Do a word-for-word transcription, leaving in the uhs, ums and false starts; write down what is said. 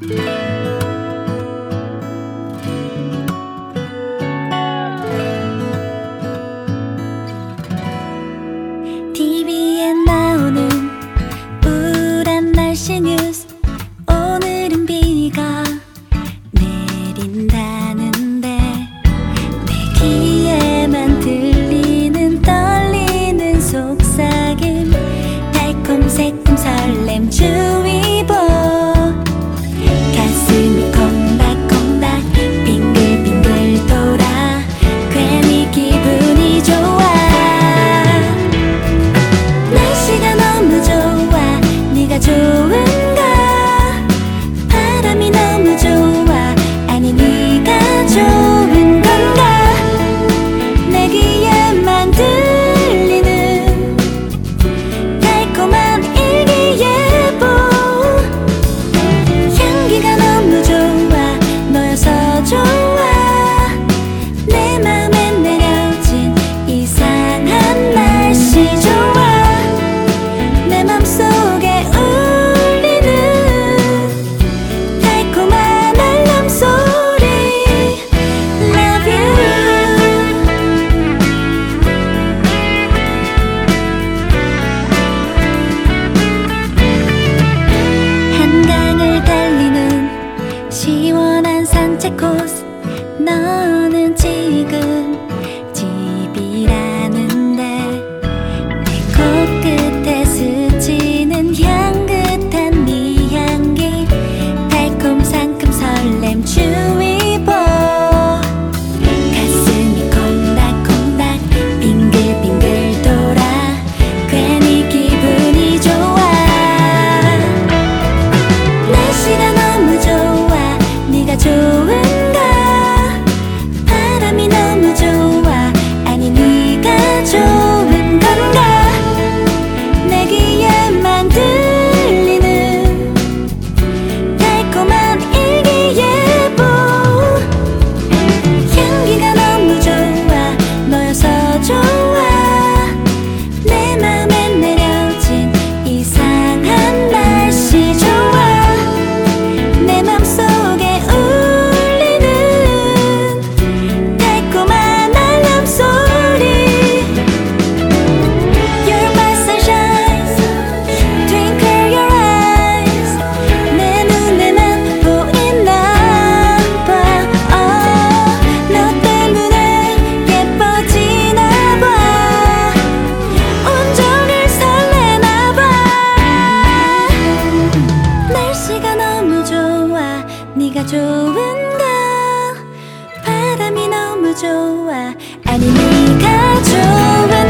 티비에 나오는 우울한 날씨 뉴스. 오늘은 비가 내린다는데 내 귀에만 들리는 떨리는 속삭임, 달콤 새콤 설렘 주의보. 가슴이 콩닥콩닥 빙글빙글 돌아 괜히 기분이 좋아. 날씨가 너무 좋아 네가 좋은가? 바람이 너무 좋아 아니 네가 좋은 건가? 내 귀에만 들리는 달콤한 일기예보. 향기가 너무 좋아 너여서 좋아. 내 맘에 내려진 이상한 날씨 좋아. 내 맘속에 울리는 달콤한 알람 소리. Love you. 한강을 달리는 시원한 산책 코스. 너는 지금 집이라는데 내 코끝에 스치는 향긋한 네 향기, 달콤 상큼 설렘 주의보. 가슴이 콩닥콩닥 빙글빙글 돌아 괜히 기분이 좋아. 날씨가 너무 좋아 네가 좋은가? 바람이 너무 좋아 아니 네가 좋은 건가? 내 귀에만 들리는 달콤한 일기예보. 향기가 너무 좋아 너여서 좋아. 내 맘에 내려진 이상한 날씨 좋아. 내 맘속에 울리는 달콤한 알람 소리. You're my sunshine, twinkle your eyes. 내 눈에만 보이나 봐. oh, 너 때문에 예뻐지나 봐. 온종일 설레나 봐. 날씨가 너무 좋아 네가 좋은가? 바람이 너무 좋아 아니 네가 좋은